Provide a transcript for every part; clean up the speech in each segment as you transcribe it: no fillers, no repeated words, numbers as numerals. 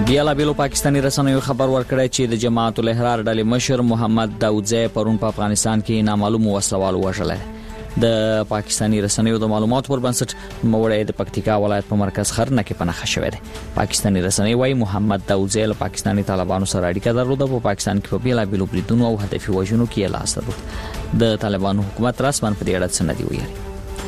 بیلابیلو پاکستانی رسنیو خبر ورکړی چې د جماعت الاحرار ډلې مشر محمد داودزی پرون په افغانستان کې نامعلوم وسلوال وژلی. د پاکستانی رسنیو د معلوماتو پر بنسټ نوموړی د پکتیکا ولایت په مرکز خرنه کې په نښه شوی دی. پاکستانی رسنۍ وايي محمد داودزی له پاکستانی طالبانو سره اړیکه درلوده. په پاکستان کې په بیلابیلو بریدونو او هدفي وژنو کې یې لاس درلود. د طالبانو حکومت رسماً په دې اړه څه نه دی ویلي.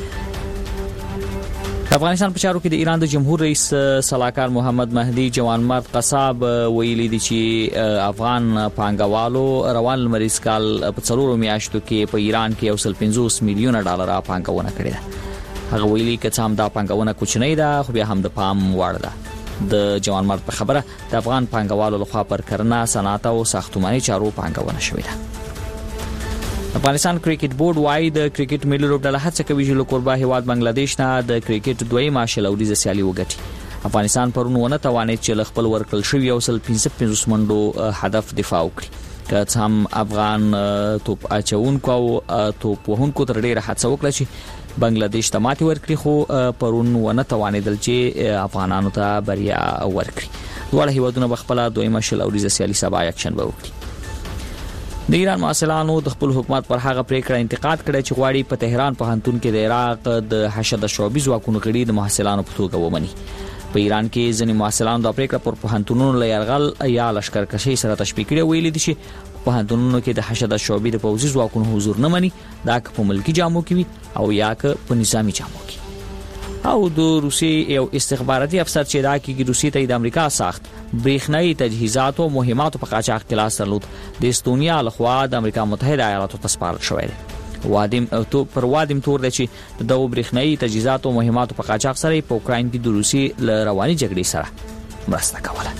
افغانستان په چارو کې د ایران د جمهور رئیس صلاحکار محمد مهدي جوانمرد قصاب ویلي دي چې افغان پانګوالو روان لمریز کال په 4 میاشتو کې په ایران کې 150 میلیون ډالر پانګونه کړې ده. هغه ویلي چې هم دا پانګونه کوچنۍ ده خو بیا هم د پام وړ ده. د جوانمرد په خبره د افغان پانګوالو لخوا پر کرنه، صنعت او ساختماني چارو پانګونه شوې ده. افغانستان کرکټ بورډ وايي د کرکټ ملي لوبډله هڅه کوي چې له کوربه هیواد بنگلاديش نه د کرکټ دویمه شلوريزه سیالي وګټي. افغانستان پرون ونه توانید چې خپل ورکړل شوی 155 منډو هدف دفاع وکړي. که هم افغان توپ اچونکو او توپ وهونکو تر ډیره هڅه وکړه چې بنگلاديش ته ماتې ورکړي، خو پرون ونه توانیدل چې افغانانو ته بریا ورکړي. دواړه هیوادونه خپل دویمه شلوريزه سیالي سبا اکشن به وکړي. د ایران مسؤلانو د خپل حکومت پر هغه پریکړه انتقاد کړی چې غواړي په تهران پوهنتون کې د عراق د حشد شعبي ځواکونو غړي د محصلانو په توګه ومني. په ایران کې ځینې محصلانو د پریکړه پر پوهنتونونو له یرغل یا لشکرکشي سره تشبیه کړي. ویلي دي چې پوهنتونونو کې د حشد شعبي د پوځي ځواکونو حضور نه مني، دا که په ملکی جامو کې وي او یا که په نظامی جامو کې. او د روسي یو استخباراتي افسر چې دا کې روسي ته د امریکا ساخت برېښنايي تجهیزات او مهماتو په قاچاق کې لاس درلود. د استونیا لخوا د امریکا متحده ایالاتو ته سپارل شوی دی. وادم تور دی چې د برېښنايي تجهیزات او مهماتو په قاچاق سره په اوکراین کې د روسي له رواني جګړې سره مرسته کوله.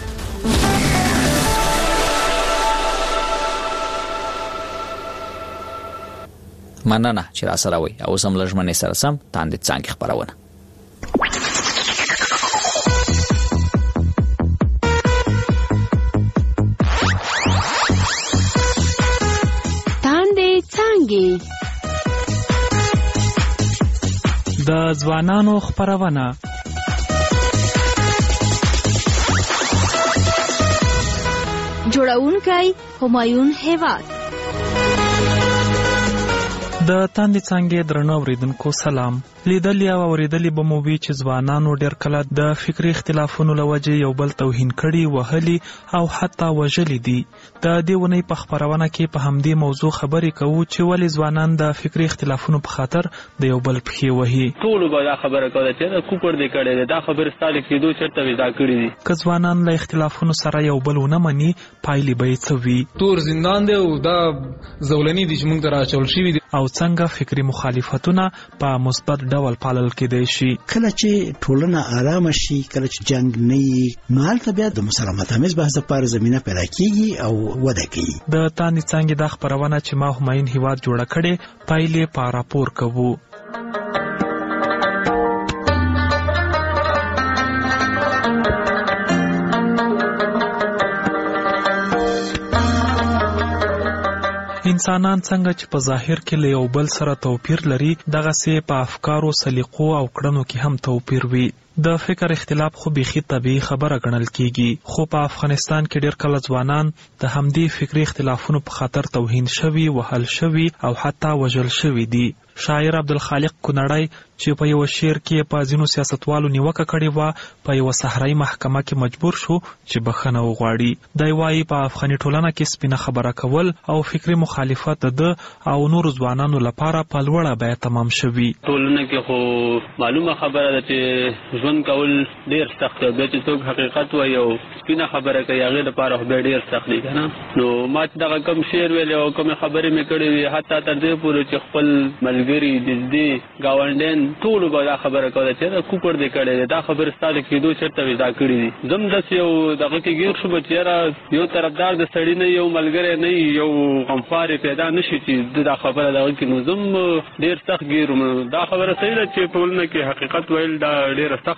مننه چې را سره وي او سم لږمنې سره سم تاندې څنګه خبرونه. د ځوانانو خبرونه جوړونکی همایون هیواد. د تاندې څنګه درنو اوریدونکو سلام. لیدل یا اوریدل به مو وی چې ځوانانو ډېر کله د فکری اختلافونو لوجه یو بل توهین کړي، وهلي او حتی وژلي دي. د دې ونې په خبرونه کې په همدې موضوع خبرې کوو چې ولې ځوانان د فکری اختلافونو په خاطر د یو بل پښې وهي. ټول به دا خبره کوي چې کوپر دې کړي، دا خبره ستاسو کېدو چرته ودا کړی دي. که ځوانان له اختلافونو سره یو بل ونه مني، پایلې به څه وي؟ تور زندان دی او دا زولنی دي چې موږ ته راچول شوی دي. او څنګه فکری مخالفتونه په مثبت ډول پالل کېدای شي. کله چې ټولنه آرام شي، کله چې جنگ نه وي، نو هلته بیا د مسالمت آمیز بحث لپاره زمینه پیدا کیږي او وده کوي. د تاندې څنګه د خبرونه چې ما همایون هیواد جوړه کړي پایلې په راپور کوو. انسانان څنګه چې په ظاهر کې له یو بل سره توپیر لري، دغه سي په افکارو، سلیقو او کړنو کې هم توپیر وي. د فکر اختلاف خو بيخي طبيعي خبره ګڼل کیږي، خو په افغانستان کې ډېر کله ځوانان د همدې فکری اختلافونو په خاطر توهین شوي، وهل شوي او حتی وژل شوي دي. شاعر عبدالخالق کونړی چې په یو شعر کې په ځینو سیاستوالو نیوکه کړې وه، په یو صحرایي محکمه کې مجبور شو چې بخښنه وغواړي. دی وايي په افغاني ټولنه کې سپینه خبره کول او فکری مخالفت د او نور ځوانانو لپاره په لوړه بیه تمام شوي. ټولنه کې خو معلومه خبره ده چې ژوند کول ډیر سخت دی، چې څوک حقیقت وایي او سپینه خبره کوي هغه لپاره خو ډیر سخت دی کنه. نو ما چې دغه کم شعر ویل او کوم خبرې مې کړې وي، حتی تر دې پورې چې خپل ملګری دې گاونډین ټول به دا خبره کوي چې کوپر دې کړي، دا خبره ستاسو کېدو چرته ودا کړی دي. زم داس یو دغه کې ګیر شو چې یو طرفدار د سړی نه، یو ملګری نه، یو غمخوار پیدا نشي چې دا خبره دغه کې نو زم ډیر سخت ګیروم. دا خبره صحیح ده چې ټولنه کې حقیقت ویل دا ډیر سخت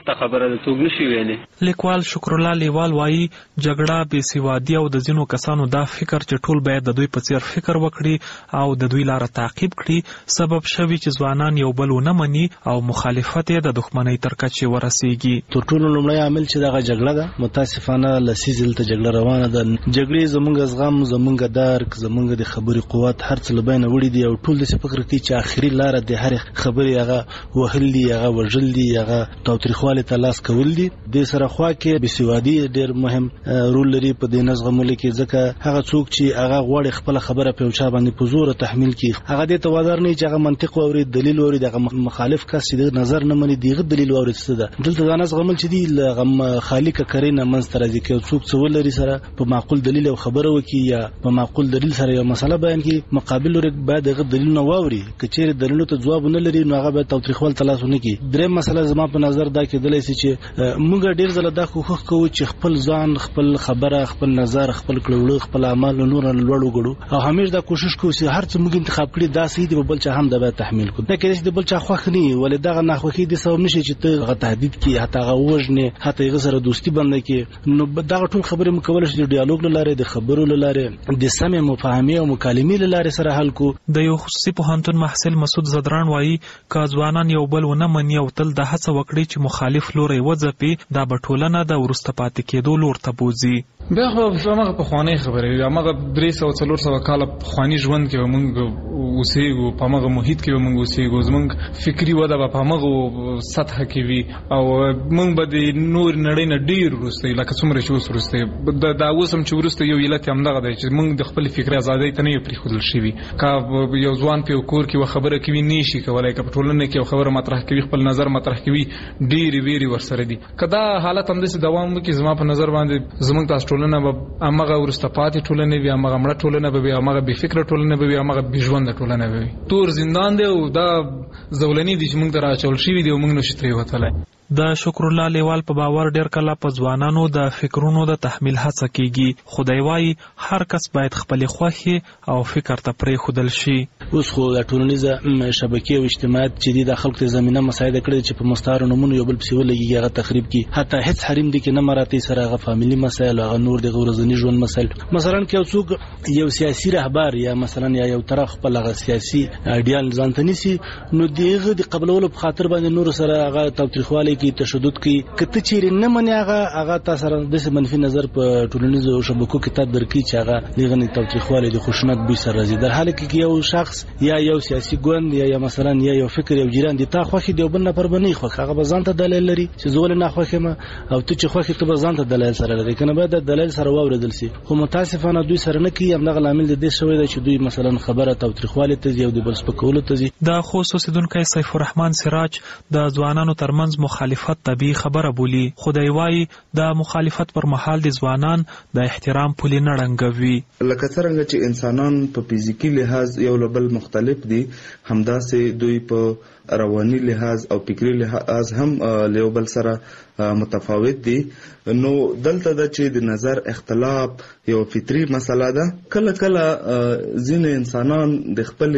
سخت خبره ده، څوک نشي ویلي. لیکوال شکر الله لیوال وایي جګړه بې سوادي او د ځینو کسانو دا فکر چې ټول باید د دوی په څیر فکر وکړي او د دوی لاره تعقیب کړي سبب شوي چې ځوانان یو بل ونه مني او مخالفت یې د دښمنۍ تر کچې ورسیږي. تر ټولو لومړی عامل چې دغه جګړه ده، متاسفانه لسیز دلته جګړه روانه ده. جګړې زمونږ زغم، زمونږ درک، زمونږ د خبرې قوت هر څه له بینه وړي دي او ټول داسې فکر کوي چې آخري لاره د هرې خبرې هغه وهل دي، هغه وژل دي، هغه تاوتریخوالي ته لاس کول دي. د سره خوا کې بېسوادي ډېر مهم رول لري په دې نظمولو کې، ځکه هغه څوک چې هغه غواړي خپله خبره په یو چا باندې په زوره تحمیل کړي، هغه دې ته وادار نه چې هغه منطق واوري، دلیل واوري، دغه مخالف کس چې د نظر نه مني دغه دلیل واوري. څه ده دلته دا نظمول چې دی له خالق کرینه منځ ته راځي کې څوک څه ولري سره په معقول دلیل او خبره وکړي یا په معقول دلیل سره یو مسله بیان کړي، مقابل لوري باید دغه دلیل نه واوري. که چیرې دلیلو ته ځواب نه لري نو هغه به تاوتریخوال ته لاس ونه کړي. درېم مسله زما په نظر دا کېدلی شي چې موږ ډېر ځله دا کوښښ کوو چې خپل ځان، خپل خبره، خپل نظر، خپل کړه خپل اعمال نور لوړ وګړو او همیشه دا کوشش کوو چې هر څه موږ انتخاب کړي دا صحیح دی، بل چا هم دا باید تحمیل کړو. دا کېدای شي د بل چا خوښ نه وي، ولې دغه ناخوښي د سبب نشي چې ته هغه تهدید کړي، حتی هغه ووژنې، حتی هغه سره دوستي بنده کړي. نو دغه ټول خبرې موږ کولی شو د ډیالوګ له لارې، د خبرو له لارې، د سمې مفاهمې او مکالمې له لارې سره حل کو. د یو خصوصي پوهنتون محصل مسعود زدران وایي که ځوانان یو بل ونه مني او تل د هڅه وکړي چې مخالف لوری وځپي دا به ټولنه د وروسته پاتې کېدو لور ته بوځي. بیا خو هغه پخوانۍ خبرې، هغه 300-400 کاله پخواني ژوند کې به موږ اوسېږو، په هغه محیط کې به موږ اوسېږو، زموږ فکري وده به په هغه سطحه کې وي او موږ به د نور نړۍ نه ډېر وروسته لکه څومره چې اوس وروسته دا اوس هم چې وروسته یو علت همدغه دی چې موږ د خپل فکري ازادۍ ته نه یو پرېښودل شوي. که یو ځوان په یو کور کې یوه خبره کوي نه شي کولی، که په ټولنه کې یو خبره مطرح کوي، خپل نظر مطرح کوي، ډېرې ویرې ورسره دي. که دا حالت همداسې دوام وکړي زما په نظر باندې زموږ تاسو ټولنه به همغه وروسته پاتې ټولنه وي، همغه مړه ټولنه به وي، همغه بې فکره ټولنه به وي، همغه بې ژونده ټولنه به وي. تور زندان دی او دا زولنې دي چې موږ ته راچول شوي دي او موږ نشو ترې وتلی. د شکر الله لیوال په باور ډیر کله په ځوانانو د فکرونو د تحمیل هڅه کیږي، خدای وایي هر کس باید خپل خوښي او فکر ته پرېښودل شي. اوس خو د ټولنیزه شبکې او اجتماعات چې د خلکو ته زمينه مساعده کړې چې په مستعار نمونه یو بل پسې ولګي هغه تخریب کی، حتی هیڅ حریم دي کې نه مراتي سره هغه فاميلي مسایل او نور د ورځنی ژوند مسایل. مثلا کې یو څوک یو سیاسي رهبر یا مثلا یو طرف خپل هغه سیاسي ایډیال ځانته نیسي نو دغه د قبلولو په خاطر باندې نور سره هغه تاوتریخوالی کی، تشدد کی، کته چیرې نه مني هغه تاسو سره د منفي نظر په ټولنیزو شبکو کې تدبیر کی چې هغه دغه تاوتریخوالی د خشونت به سره راځي. در حال کې یو شخص یا یو سیاسي ګوند یا مثلا یو فکر یو جیران دي تا خوخي دی بل نه پر بنې خو هغه بزانته دلیل لري چې زول نه خوخه ما او ته چې خوخي ته بزانته دلیل سره لري کنه باید دلیل سره واوردل سي. خو متاسفانه دوی سره نه کوي، هم دغه عامل د دې شوی دی چې دوی مثلا خبره تاوتریخوالی ته یو د بل سپکولو ته دي. د خصوصیدونکو سیف الرحمن سراج د ځوانانو ترمنځ مخالفت طبيعي خبره بولی. خدای وایي د مخالفت پر مهال د ځوانان د احترام پولي نه ړنګوي. لکه څنګه چې انسانان په فزیکی لحاظ یو له بل مختلف دي، همداسې دوی په رواني لحاظ او فکری لحاظ هم له بل سره متفاوت دي. نو دلته د چې د نظر اختلاف یو فطري مسله ده. کله کله ځینې انسانان د خپل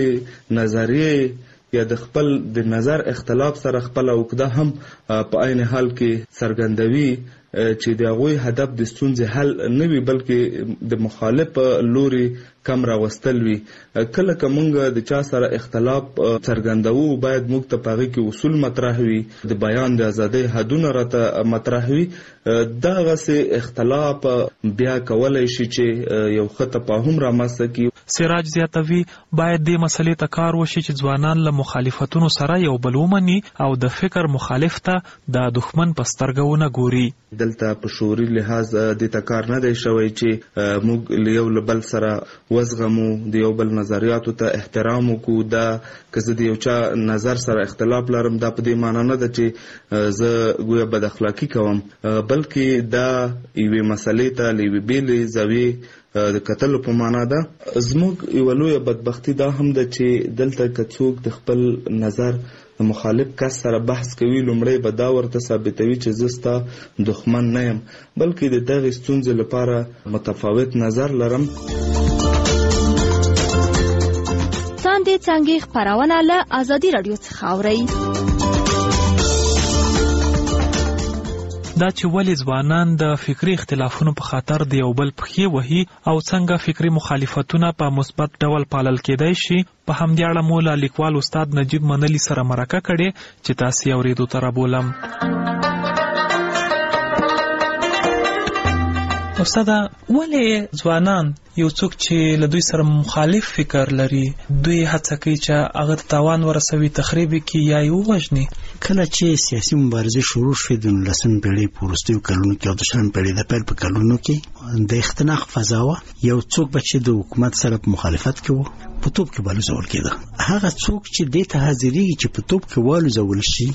نظریه یا د خپل د نظر اختلاف سره خپل عقده هم په عین حال کې څرګندوي چې د هغوی هدف د ستونزې حل نه وي بلکې د مخالف لوري کم راوستل وي. کله که موږ د چا سره اختلاف څرګندوو باید موږ ته په هغې کې اصول مطرح وي، د بیان د ازادۍ حدونه راته مطرح وي. دغسې اختلاف بیا کولی شي چې یو ښه تفاهم رامنځته کړي. سراج زیاتوي باید دې مسلې ته کار وشي چې ځوانان له مخالفتونو سره یو بل ومني او د فکر مخالف ته د دښمن په سترګه ونه ګوري. دلته په شعوري لحاظ د تکار نه دی شوی چې موږ له یو بل سره وزغمو، د یو بل نظریاتو ته احترام وکړو. دا که زه د یو چا نظر سره اختلاف لرم دا په دې معنی نه ده چې زه ګویا بد اخلاقي کوم، بلکې دا یوې مسلې ته له یوې بېلې زاویې د کتلو په معنا ده. زموږ یوه لویه بدبختي دا هم ده چې دلته که څوک د خپل نظر د مخالف کس سره بحث کوي لومړی به دا ورته ثابتوي چې زه ستا دښمن نه یم، بلکې د دغې ستونزې لپاره متفاوت نظر لرم. څاندې څانګې خپرونه له ازادي راډیو څخه اورئ. دا چې ولې ځوانان د فکری اختلافونو په خاطر د یو بل پښې وهي او څنګه فکری مخالفتونه په مثبت ډول پالل کېدای شي. په همدې اړه مو له لیکوال استاد نجیب منلي سره مرکه کړې چې تاسو یې اورېدو ته رابولم. استاد، ولې ځوانان یو څوک چې له دوی سره مخالف فکر لري دوی هڅه کوي چې هغه ته تاوان ورسوي، تخریب کړي یا یې ووژني؟ کله چې سیاسي مبارزې شروع شوې د 19مې پېړۍ په وروستیو کلونو کې او د 20مې پېړۍ د پیل په کلونو کې د اختناق فضا وه. یو څوک به چې د حکومت سره په مخالفت کې و په توپ کې والوزول کېده. هغه څوک چې دې ته حاضرېږي چې په توپ کې والوزول شي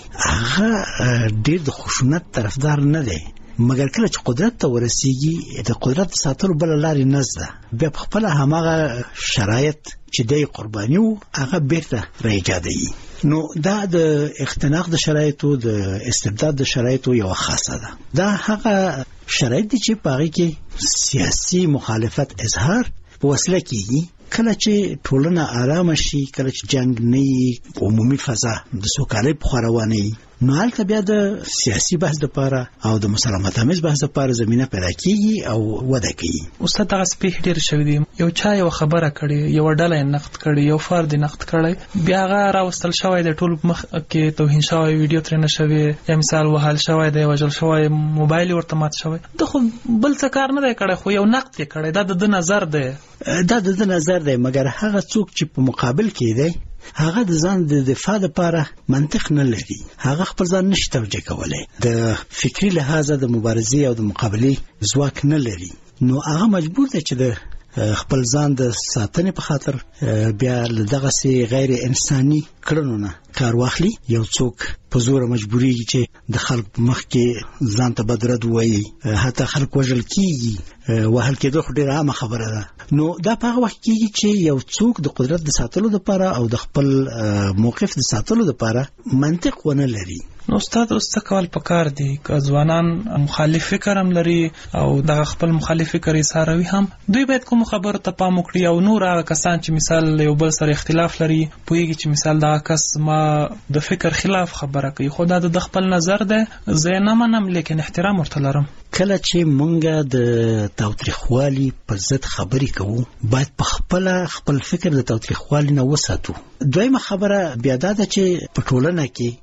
هغه ډېر د خشونت طرفدار نه دی، مګر کله چې قدرت ته ورسیږي د قدرت ساتلو بل لارې نشته، بیا په خپل هماغه شرایط چې د قرباني وو هغه بیرته راایجادوي. نو دا د اختناق د شرایطو د استبداد د شرایطو یو خاصه ده. دا هغه شرایط دي چې په هغه کې سیاسي مخالفت اظهار په وسیله کېږي. کله چې ټولنه آرامه شي، کله چې جنگ نه وي، عمومي فضا د سوکالۍ په خوا روانه وي، نو هلته بیا د سیاسي بحث دپاره او د مسالمت آمیز بحث دپاره زمینه پیدا کېږي او وده کوي. استاد، دغه پیښې ډېرې شوي دي. یو چا یو خبره کړې، یو ډله یې نقد کړې، یو فرد یې نقد کړی، بیا هغه راوستل شوی د ټول مخ کې توهین شوی، ویډیو ترې نه شوی، یا مثال وهل شوی دی، وژل شوی، موبایل ورته مات شوی. د خو بل څه کار نه دی کړی، خو یو نقد یې کړی. دا د نظر دی، دا د نظر دی، مګر هغه څوک چې په مقابل کې دی هغه د ځان د دفاع لپاره منطق نه لري، هغه خپل ځان نشي توجیه کولی، د فکری لحاظه د مبارزې او د مقابلې ځواک نه لري. نو هغه مجبور دی چې د خپل ځان د ساتنې په خاطر بیا له دغسې غیر انساني کړنو نه کار واخلي. یو څوک په زوره مجبوریږي چې د خلک په مخ کې ځان ته بدرد ووایي، حتی خلک وژل کېږي. وهل کېدل خو ډېره عامه خبره ده. نو دا په هغه وخت کېږي چې یو څوک د قدرت د ساتلو دپاره او د خپل موقف د ساتلو دپاره منطق ونه لري. نو استاد، اوس څه کول پکار دي که ځوانان مخالف فکر هم لري او دغه خپل مخالف فکر یې ساروي هم؟ دوی باید کوم خبرو ته پام وکړي او نور هغه کسان چې مثال یو بل سره اختلاف لري پوهېږي چې مثال دغه کس ما د فکر خلاف خبره کوي، خو دا د خپل نظر ده، زه یې نه منم لیکن احترام ورته لرم. کله چې مونږ د تاوتریخوالي پر ضد خبرې کوو باید په خپل فکر د تاوتریخوالي نه وساتو. دویمه خبره بیا دا ده چې په ټولنه کې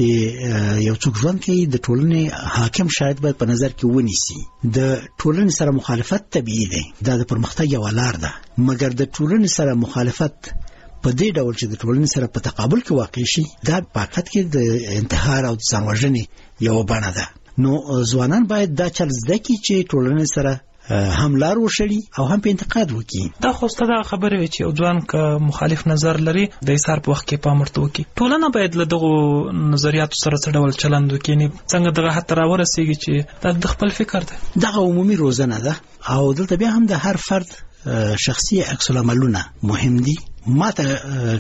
چې یو څوک ژوند کوي د ټولنې حاکم شاید باید په نظر کې ونیسي. د ټولنې سره مخالفت طبیعي دی، دا د پرمختګ یوه لار ده، مګر د ټولنې سره مخالفت په دې ډول چې د ټولنې سره په تقابل کې واقع شي دا په حقیقت کې د انتحار او د ځان وژنې یوه بڼه ده. نو ځوانان باید دا چل زده کړي چې ټولنې سره هم لار وشړي او هم په انتقاد وکړي. دا خو ستاسو خبره وي چې یو ځوان که مخالف نظر لري د ایثار په وخت کې پام ورته وکړي. ټولنه باید له دغو نظریاتو سره څه ډول چلند وکړي، څنګه دغه حد ته راورسېږي چې دا د خپل فکر ده. دغه عمومي روزنه ده او دلته بیا هم د هر فرد شخصي عکس العملونه مهم دي. ما ته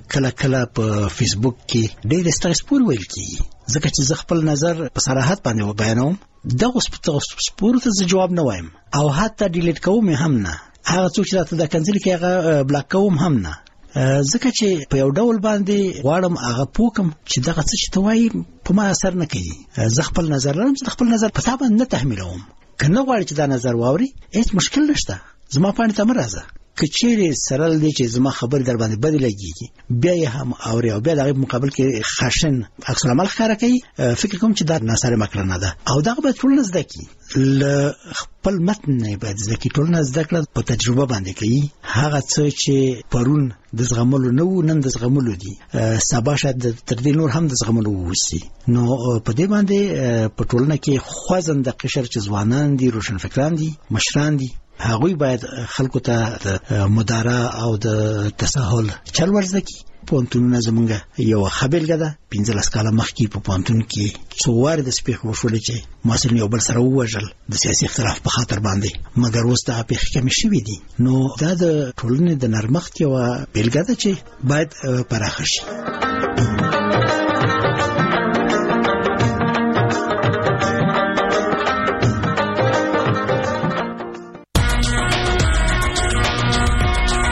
کله په فیسبوک کې ډېر سپور ویل کېږي، ځکه چې زه خپل نظر په صراحت باندې وبیانوم. دغه سپورو ته زه جواب نه وایم او حتی ډیلیټ کوم هم نه. هغه څوک چې راته دا کنځلې کوي هغه بلاک کوم هم نه، ځکه چې په یو ډول باندې غواړم هغه پوکم چې دغه څه چې ته وایي په ما اثر نه کوي. زه خپل نظر لرم، زه خپل نظر په تا باندې نه تحمیلوم. که نه غواړي چې دا نظر واوري هیڅ مشکل نشته، زما پاڼې ته مه راځه. که چیرې سرل دی چې زما خبرې در باندې بدې لګېږي بیا یې هم اوري او بیا د هغې په مقابل کې خشن عکس العمل ښکاره کوي، فکر کوم چې دا ناسالمه کړنه ده او دغه باید ټولنه زده کړي. له خپل متن نه باید زده کړي. ټولنه زده کړه په تجربه باندې کوي. هغه څه چې پرون د زغملو نه وو نن د زغملو دي، سبا شاید تر دې نور هم د زغملو ووسي. نو په دې باندې په ټولنه کې خوځنده قشر چې ځوانان دي، روشنفکران دي، مشران دي، هغوی باید خلکو ته د مدارا او د تساهل چل ورزده کړي. پوهنتونونه زمونږ یوه ښه بېلګه ده. 15 کاله مخکې په پوهنتون کې څو وارې داسې پېښې وشولې چې محصلین یو بل سره ووژل د سیاسي اختلاف په خاطر باندې، مګر اوس دغه پېښې کمې شوې دي. نو دا د ټولنې د نرمښت یوه بېلګه ده چې باید پراخه شي.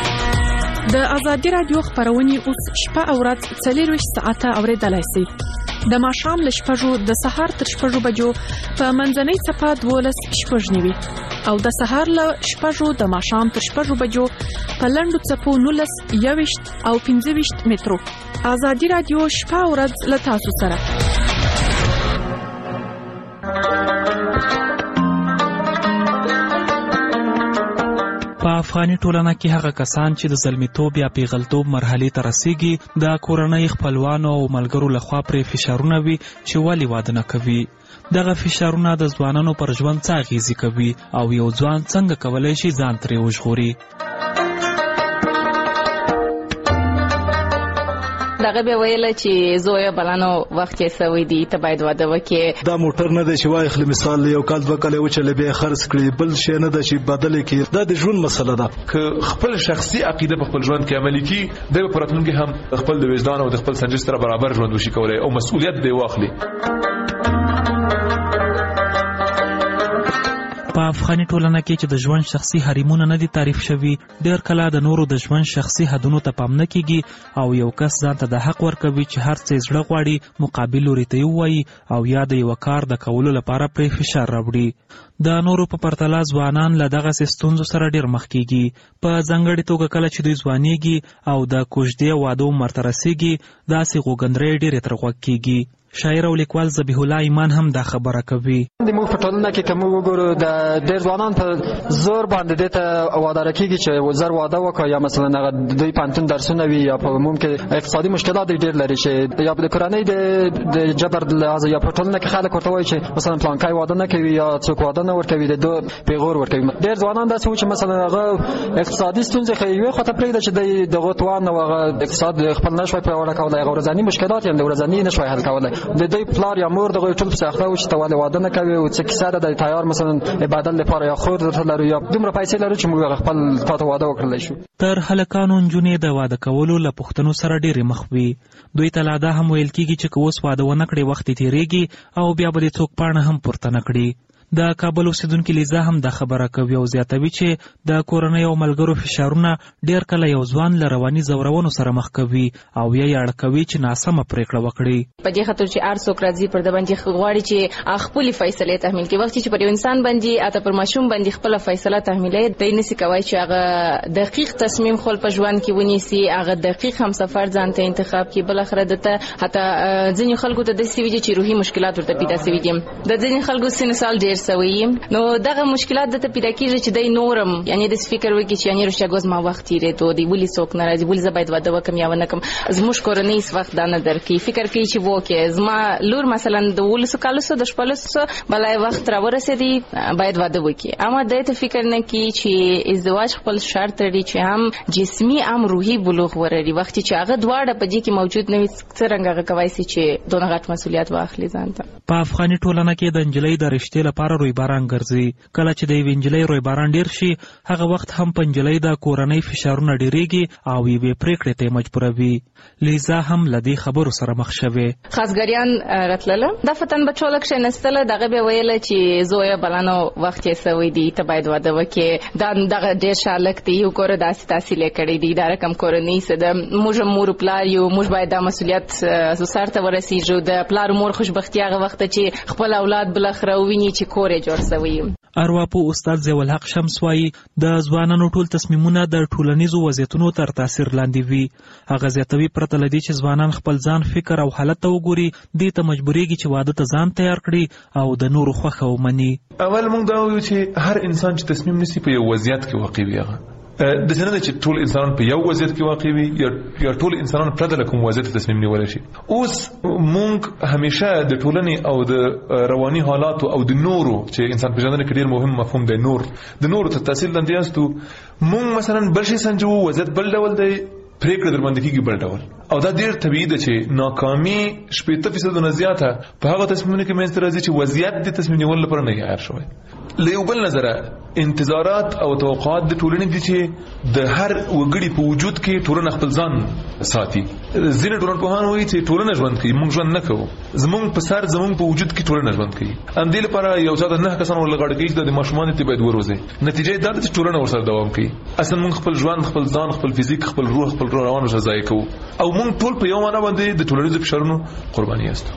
د ازادي رادیو خبرونه اوس شپه او ورځ 24 ساعته اوریدلای شئ. د ماښام له 6 د سهار تر 6 بجو په منځنۍ صفه 12:06 او د سهار له 6 د ماښام تر 6 بجو په لنډو څپو 19:21 او 15 مترو. ازادي رادیو شپه او ورځ له تاسو سره. په افغاني ټولنه کې هغه کسان چې د زلمیتوب یا پیغلتوب مرحلې ته رسیږي د کورنۍ خپلوانو او ملګرو لخوا پرې فشارونه وي چې ولې واده نه کوي. دغه فشارونه د ځوانانو پر ژوند څه اغیزې کوي او یو ځوان څنګه کولی شي ځان ترې وژغوري. دغه به ویل چې زویا بلانو وخت یې سوي دي ته باید واده وکې. دا موټر نه دی چې وای خل مثال یو کال دوه کال وچلې به خرڅ کړي بل شي نه دی چې بدل کړي. دا د ژوند مسله ده. که خپل شخصي عقیده په خپل ژوند کې عملي کړي د پراتونکو هم خپل د وجدان او د خپل سنجش سره برابر ژوند وشي کولای او مسؤلیت دی واخلي. په افغاني ټولنه کې چې د ژوند شخصي حریمونه نه دي تعریف شوي، ډېر کله د نورو د ژوند شخصي حدونو ته پام نه کیږي او یو کس ځان ته د حق ورکوي چې هر څه زړه غواړي مقابل لوري ته ووایي او یا د یو کار د کولو لپاره پرې فشار راوړي. د نورو په پرتله ځوانان له دغسې ستونزو سره ډېر مخ کیږي. په ځانګړې توګه کله چې دوی ځوانېږي او د کوژدې واده عمر ته رسیږي داسې غوږندرۍ ډېرې تر غوږ کیږي. شاعر او لیکوال ذبیح الله ایمان هم دا خبره کوي. د موږ په ټولنه کې کوم وګورو د ډېر ځوانان په زور باندې دته واده راکېږي چې زر واده وکړي یا مثلا هغه دوی پانتون درسونه وي یا په ممکن اقتصادي مشکلات ډېر لري چې یا د کورنۍ د جبر لحاظ یا په ټولنه کې خلک ورته وایي چې مثلا پلانکای واده نه کوي یا څوک واده نه ورکوي د دو پیغور ورکوي. ډېر ځوانان داسې و چې مثلا هغه اقتصادي ستونزې خو یوې خواته پرېږده چې د غوتوان او هغه اقتصاد خپل نشوي پیاوړی کولی هغه ورځني مشکلات یې د ورځني نشوي حل کولی. د دوی پلار یا مور دغه ټول څه اخته و چې تواله واده نه کوي او څه کیسه ده د تیار مثلا عبادت لپاره یا خور درته لرو یا دومره پیسې لرو چې موږ خپل تاسو واده وکړلی شو. تر هلکانو نجونې د واده کولو له پوښتنو سره ډېرې مخ وي. دوی ته لا دا هم ویل کېږي چې که اوس واده ونه کړې وخت یې تېرېږي او بیا به دې څوک پاڼه هم پورته نه کړي. د کابل اوسیدونکي لیزا هم دا خبره کوي او زیاتوي چې د کورنۍ او ملګرو فشارونه ډېر کله یو ځوان له رواني ځورونو سره مخ کوي او یا یې اړ کوي چې ناسمه پرېکړه وکړي. په دې خاطر چې هر څوک راځي پر د باندې غواړي چې خپل فیصله تحمیل کړي. وخت چې پر یو انسان باندې اته پر ماشوم باندې خپل فیصله تحمیلوي د نسی کوي چې هغه دقیق تصمیم خپل په ژوند کې ونیسي هغه دقیق هم سفر ځان ته انتخاب کړي. بل اخر دته حتی ځینې خلکو ته د سوي چې روحي مشکلات ورته پیدا سوي دي. د ځینې خلکو سن سال ډېر سوي نو دغه مشکلات د ته پیدا کیږي چې د نورم یعنی د فکر وکړي چې یعنی رښتیا ګوز ما وخت یې ته دی ولې څوک ناراضي ولې زه باید واده وکم یا ونه کم زموږ کورنۍ هیڅ وخت دا نه درکې فکر کوي چې وکه زما لور مثلا د 12 کالو سره د 15 بلای وخت را ورسېدي باید واده وکړي اما د ته فکر نه کوي چې ازدواج خپل شرط لري چې هم جسمي هم روحي بلوغ ورري وخت چې هغه دواړه په دې کې موجود نه وي څنګه هغه کوي چې دونه غټ مسولیت واخلي ځان ته. په افغاني ټولنه کې د انجلۍ د رشتې لپاره روی باران ګرځي. کله چې د یوې نجلۍ روی باران ډېر شي هغه وخت هم په نجلۍ د کورنۍ فشارونه ډېرېږي او یوې پرېکړې ته یې مجبوروي. لیزا هم له دې خبرو سره مخ شوې. خاصګریان راتلله د فتن بچو لک شنستله دغه به ویل چې زویا بلانو وخت یې سوي دي ته باید واده وکې دغه ډېر شالک دی یو کور داسې تحصیل کړی دی دا رقم کورنۍ سره د موږ مور پلار یو موږ باید د مسولیت سره ورسیږو د پلار مور خوشبختي هغه وخت چې خپل اولاد بل اخره ویني چې کور یې جوړ سوی. ارواپو استاد ضیاء الحق شمس وایي د ځوانانو ټول تصمیمونه د ټولنیزو وضعیتونو تر تاثیر لاندې وي. هغه زیاتوي پرته له دې چې ځوانان خپل ځان فکر او حالت ته وګوري دې ته مجبورېږي چې واده ته ځان تیار کړي او د نورو خوښه ومني. اول موږ دا وایو چې هر انسان چې تصمیم نیسي په یو وضعیت کې واقع وي هغه د څه نه ده چې ټول انسانان په یو وضعیت کې واقع وي یا ټول انسانان پرته له کوم وضعیت تصمیم نیولی شي. اوس موږ همیشه د ټولنې او د رواني حالاتو او د نورو چې انسان پېژندنه کې ډېر مهم مفهوم دی د نورو تر تاثیر لاندې یاستو. موږ مثلا بل شي سنجو وضعیت بل ډول دی پرېکړه در باندې کېږي بل ډول او دا ډېر طبیعي ده چې ناکامي 80% نه زیاته په هغه تصمیمونو کې منځته راځي چې وضعیت د تصمیم نیولو لپاره نه عیار شوی. له یو بل نظره انتظارات او توقعات د ټولنې دي چې د هر وګړي په وجود کې ټولنه خپل ځان ساتي. ځینې ټولنپوهان وایي چې ټولنه ژوند کوي موږ ژوند نه کوو زموږ په سر زموږ په وجود کې ټولنه ژوند کوي. همدې لپاره یو ځای د 9 کسانو ورله غاړه کېږي د ماشومانو ته باید وروزي نتیجه دا ده چې ټولنه ورسره دوام کوي. اصلا موږ خپل ژوند خپل ځان خپل فزیک خپل روح خپل روان ورسره ځای کوو او موږ ټول په یو معنا باندې د ټولنیزو فشارونو قرباني یاستو.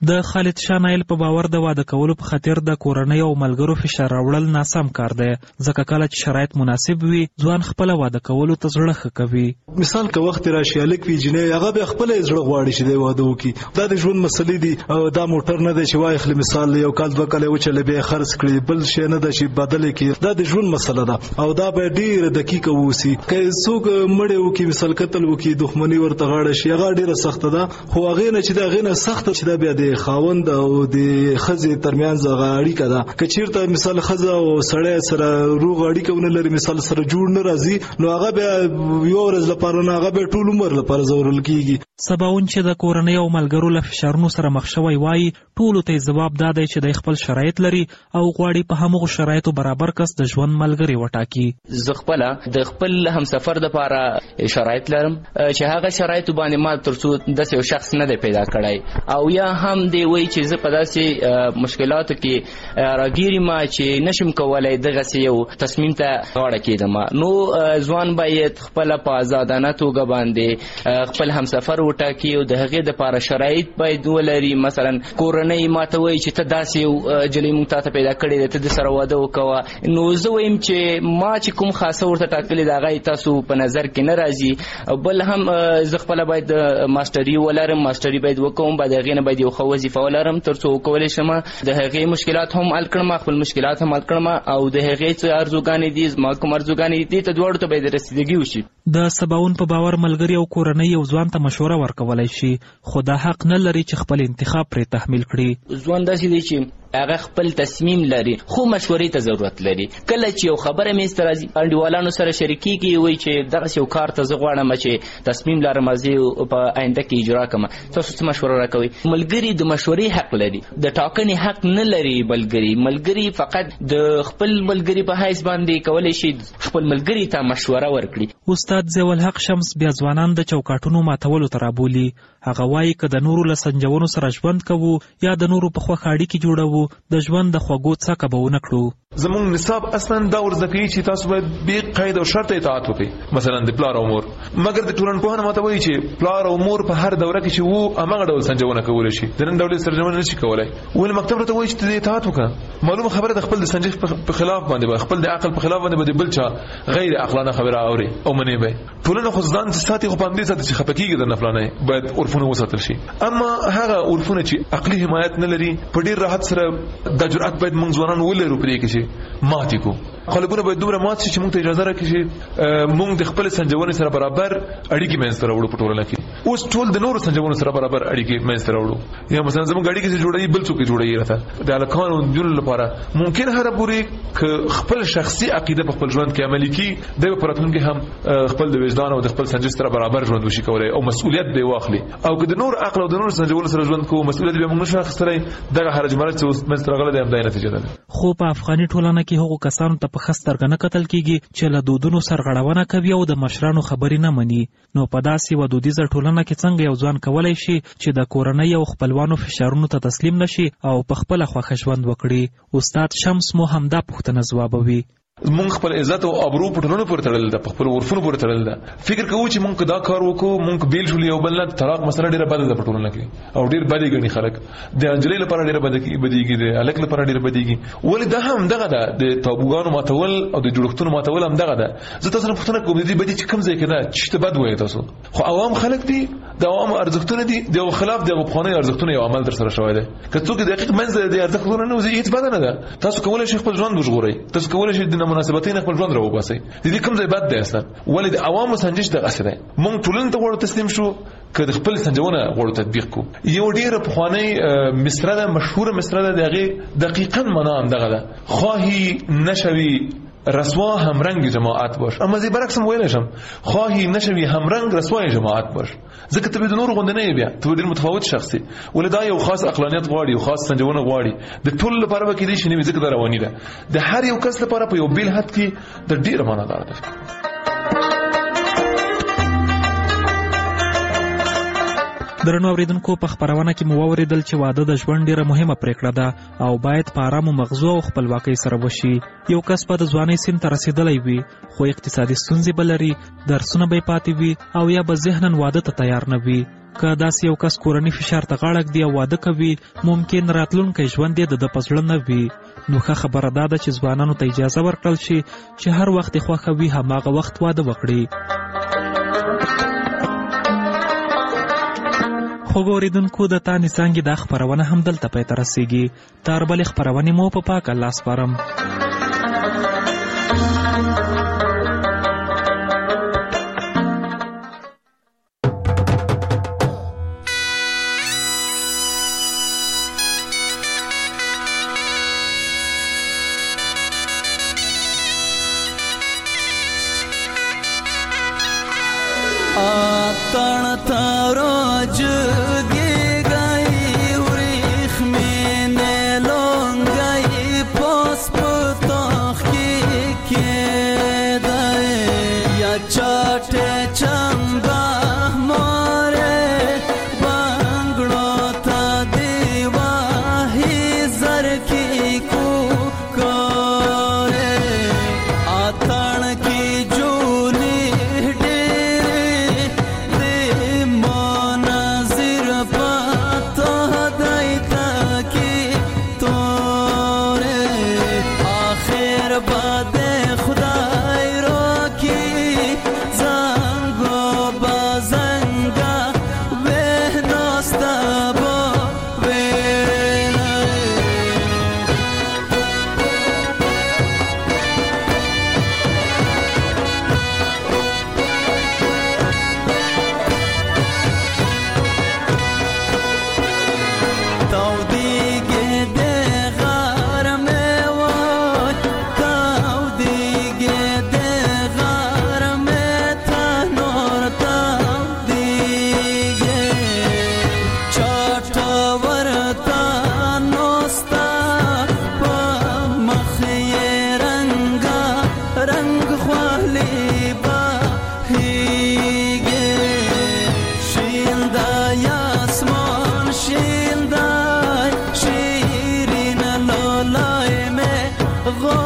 د خالد شاه نایل په باور د واده کولو په خاطر د کورنۍ او ملګرو فشار راوړل ناسم کار دی، ځکه کله چې شرایط مناسب وي ځوان خپل واده کولو ته زړه ښه کوي. مثال که وخت راشي الک وی جنې هغه به خپل زړه غواړي چې د واده وکړي، دا د ژوند مسلې دي او دا موټر نه دی چې وای خل مثال یو کال دوه کال وچلې به خرڅ کړي، بل شي نه د شي بدل کړي، دا د ژوند مسله ده او دا به ډیر دقیق ووسی. که څوک مړ وکړي مثال قتل وکړي دښمنی ورته غاړه شي هغه ډیره سخت ده، خو هغه نه چې دا غنه سخت چې دا بیا د خاوند او د خزې ترمنځ اړیکه ده. کچیرته مثال خزه او سړی سره روغ اړیکه ونه لري مثال سره جوړ نه راځي نو هغه بیا یو ورځ لپاره نه هغه به ټول عمر لپاره زورل کیږي. سباون چې د کورنۍ او ملګرو له فشارونو سره مخ شوی وای ټولو ته جواب دادی چې د خپل شرایط لري او غواړي په همغو شرایطو برابر کس د ژوند ملګری وټاکي. زه خپل د خپل همسفر د لپاره شرایط لرم چې هغه شرایط باندې ما ترڅو د یو شخص نه دی پیدا کړای او یا هم دی وای چې زه په داسې مشکلاتو کې راګیرم چې نشم کولای دغه یو تصمیم ته غاړه کېدم. نو ځوان باید خپل په آزادانه توګه باندې خپل همسفر وټاکي او د هغې دپاره شرایط باید ولري. مثلا کورنۍ ماته وایي چې ته داسې یو جلۍ موږ تا ته پیدا کړې ده ته د سره واده وکوه، نو زه وایم چې ما چې کوم خاصه ورته ټاکلې ده هغه تاسو په نظر کې نه راځي. بل هم زه خپله باید ماسټري ولرم، ماسټري باید وکوم، باید هغې نه باید یو ښه وظیفه ولرم تر څو وکولی شم د هغې مشکلات هم حل کړم، خپل مشکلات هم حل کړم او د هغې څه ارزوګانې دي زما کوم ارزوګانې دي ته دواړو ته باید رسیدګي وشي. د سباون په باور ملګری او کورنۍ یو ځوان ته مشوره ورکولای شي خو دا حق نه لري چې خپل انتخاب پرې تحمیل کړي. ځوان داسې دی چې هغه خپل تصمیم لري خو مشورې ته ضرورت لري. کله چې یو خبره میز ته راځي انډیوالانو سره شریکېږي وایي چې دغسې یو کار ته زه غواړم چې تصمیم لرم زه په آینده کې اجرا کړم، تاسو څه مشوره راکوئ؟ ملګري د مشورې حق لري، د ټاکنې حق نه لري. ملګري فقط د خپل ملګري په حیث باندې کولی شي خپل ملګري ته مشوره ورکړي. استاد ضیاء الحق شمس بیا ځوانان د چوکاټونو ماتولو ته رابولي. هغه وایي که د نورو له سنجونو سره ژوند کوو یا د نورو په خوښه اړیکې جوړوو د ژوند د خوږو څکه به ونه کړو. زمونږ نصاب اصلا دا ورزده کوي چې تاسو باید بې قید او شرط اطاعت وکړئ، مثلا د پلار او مور. مګر د ټولنپوهنه ماته وایي چې پلار او مور په هر دوره کې چې وو هماغه ډول سنجونه کولی شي، د نن ډول سنجونه نشي کولی. ولې مکتب راته وایي چې ته اطاعت وکړه. معلومه خبره د خپل د سنجش په خلاف باندې خپل د عقل په خلاف باندې به بل چا غیر عقلانه خبره اوري او منی به ټولنه خو ځان ساتي خو په همدې ساتي چې خفه کېږي د نفلانه باید عرفونه وساتل شي. اما هغه عرفونه چې عقلي حمایت نه لري په ډیر راحت سره د جرأت باید موږ ځوانان ولرو پرې کې چې ماتې کو خلکونه باید دومره مات شي چې موږ ته اجازه راکړي چې موږ د خپل سنجونې سره برابر اړیکې منځته راوړو په ټولنه کې. اوس ټول د نورو سنجونو سره برابر اړیکې منځته راوړو، یا مثلا زموږ اړیکې چې جوړوي بل څوک جوړوي راته د هلکانو او نجونو لپاره ممکن هر پورې که خپل شخصي عقیده په خپل ژوند کې عملي کړي د په راتلونکي هم خپل د وجدان او د خپل سنجش سره برابر ژوند وشي کولی او مسؤلیت به واخلي. او که د نور عقل او د نور سنجونو سره ژوند کوو مسؤلیت به موږ نشو اخیستلی، دغه حرج مرج چې منځته راغلی دی همدا نتیجه ده. خو په افغاني ټولنه کې هغو کسانو ته په ښه سترګه نه کتل کېږي چې له دودونو سرغړونه کوي او د مشرانو خبرې نه مني. نو په داسې یوه دودیزه ټولنه کې څنګه یو ځوان کولی شي چې د کورنۍ او خپلوانو فشارونو ته تسلیم نشي او په خپله خوښه ژوند وکړي؟ استاد شمس مو همدا پوښتنه ځوابوي. مونږ خپل عزت او ابرو په ټولنو پورې تړل ده، په خپل عرفونو پورې تړل ده. فکر کوو چې مونږ دا کار وکړو مونږ بیل شول یو بل نه طلاق مسله ډیره بده ده په ټولنه کې او ډیر بدی ګڼي خلک. د انجلۍ لپاره ډیره بدیږي، د الک لپاره ډیره بدیږي. ولې دا هم دغه ده د تابوګانو ماتول او د جوړښتونو ماتول هم دغه ده. زه تاسو نه پوښتنه کوم دي بدی چې کوم ځای کې ده چې ته بد وایې تاسو خو عوام خلک دي د عوام ارزښتونه دي د خلاف د غوښنې ارزښتونه یو عمل در سره شوی دی. که څوک دقیق منځ د ارزښتونه نه وزي هیڅ بد نه ده. تاسو کولای شئ خپل ژوند وژغورئ، تاسو کولای شئ د مناسبتین خپل ژوند راوباسئ. د دې کوم ځای بد دی اصلا؟ ولې د عوامو سنجش دغه څه دی. موږ ټولنې ته غواړو تسلیم شو که د خپل سنجونه غواړو تطبیق کو. یو ډیره پخوانۍ مصره ده، مشهوره مصره ده، د هغې دقیقا معنا هم دغه ده: خواهی نشوی رسوا همرنگ جماعت باش. اما زی برعکس هم ویلی شم خواهی نشوی همرنگ رسوای جماعت باش. ځکه ته به د نورو غوندې نه یې، بیا ته به ډېر متفاوت شخص یې. ولې دا یو خاص عقلانیت غواړي، یو خاص سنجونه غواړي. د ټولو لپاره به کېدای شي نه وي، ځکه دا رواني ده. د هر یو کس لپاره په یو بیل حد کې د ډېره معناداره ده. درنو اوریدونکو په خبرونه کې مو واوریدل چې واده د ژوند ډیره مهمه پریکړه ده او باید په آرامو مغزو او خپلواکۍ سره وشي. یو کس په د ځوانۍ سن ته رسیدلی وي خو اقتصادي ستونزې به لري، درسونه به یې پاتې وي او یا به ذهناً واده ته تیار نه وي. که داسې یو کس کورني فشار ته غاړه ږدي او واده کوي، ممکن راتلونکی ژوند یې د ده په زړه نه وي. نو ښه خبره دا ده چې ځوانانو ته اجازه ورکړل شي چې هر وخت یې خوښه وي هماغه وخت واده وکړي. خوږ اوریدونکو، د تانې څانګې دا خپرونه هم دلته پای ته رسیږي. تر بلې خپرونې مو په پاک الله سپارم. غ